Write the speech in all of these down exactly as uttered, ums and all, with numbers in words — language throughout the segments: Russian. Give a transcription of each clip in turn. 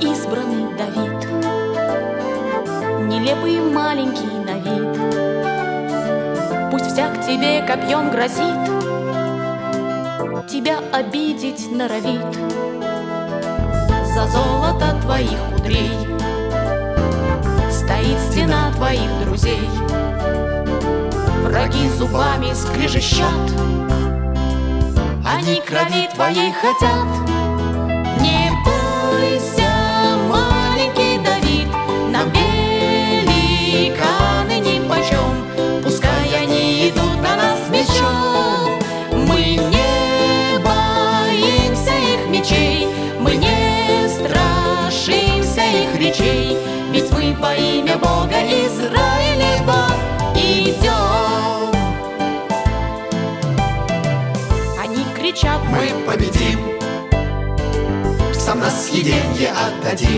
избранный Давид, нелепый маленький на вид. Пусть всяк тебе копьем грозит, тебя обидеть норовит. За золото твоих кудрей стоит стена твоих друзей. Враги зубами скрежещат, они крови твоей хотят. Не бойся, маленький Давид, нам великаны нипочем. Пускай они идут на нас мечом, мы не боимся их мечей, мы не страшимся их речей. Ведь мы во имя Бога Израилева идем. Они кричат: мы победим, сам на съеденье отдадим.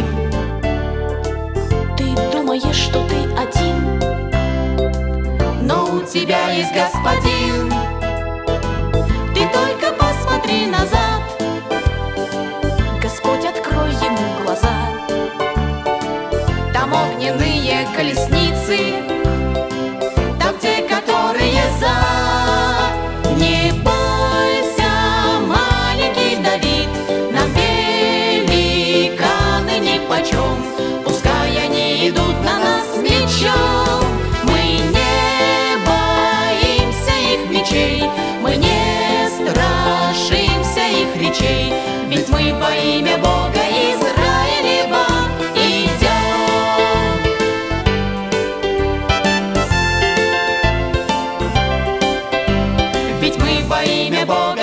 Ты думаешь, что ты один, но у тебя есть Господин. ты только посмотри назад, Господь, открой ему глаза. Там огненные колесницы, там те, которые за. Не бойся, маленький Давид, нам великаны нипочем. Пускай они идут на нас мечом, Мы не боимся их мечей, мы не страшимся их речей. ведь мы во имя Бога Израилева идем. Ведь мы во имя Бога